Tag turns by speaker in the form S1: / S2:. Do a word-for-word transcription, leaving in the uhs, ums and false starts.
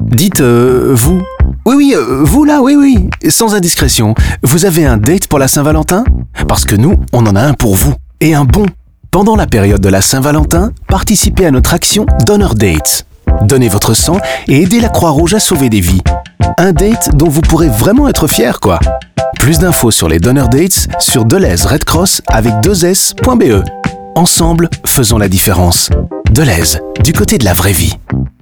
S1: Dites, euh, vous Oui, oui, euh, vous là, oui, oui, sans indiscrétion. Vous avez un date pour la Saint-Valentin? Parce que nous, on en a un pour vous. Et un bon. Pendant la période de la Saint-Valentin, participez à notre action Donor Dates. Donnez votre sang et aidez la Croix-Rouge à sauver des vies. Un date dont vous pourrez vraiment être fier, quoi. Plus d'infos sur les Donor Dates sur Deleuze Red Cross avec deux s point b e. Ensemble, faisons la différence. Deleuze, du côté de la vraie vie.